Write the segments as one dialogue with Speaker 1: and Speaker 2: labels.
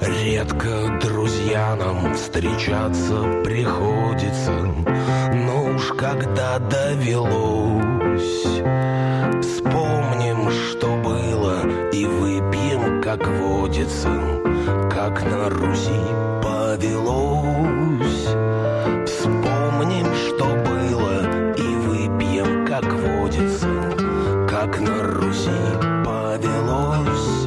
Speaker 1: Редко друзья нам встречаться приходится, но уж когда довелось, вспомним, что было, и выпьем, как водится, как на Руси повелось. Вспомним, что было, и выпьем, как водится, как на Руси повелось.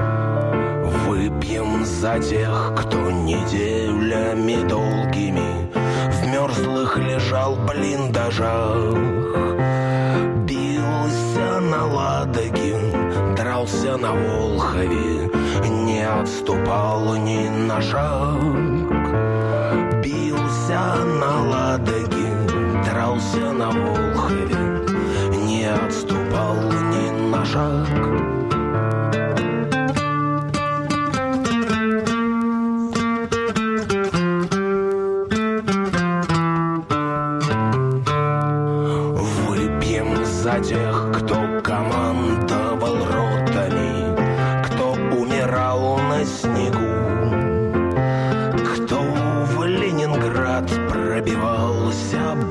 Speaker 1: Выпьем за тех, кто неделями долгими в мерзлых лежал блиндажах, бился на Ладоге, дрался на Волхове, не отступал ни на шаг. Бился на Ладоге, дрался на Волхове, не отступал ни на шаг. За тех, кто командовал ротами, кто умирал на снегу, кто в Ленинград пробивался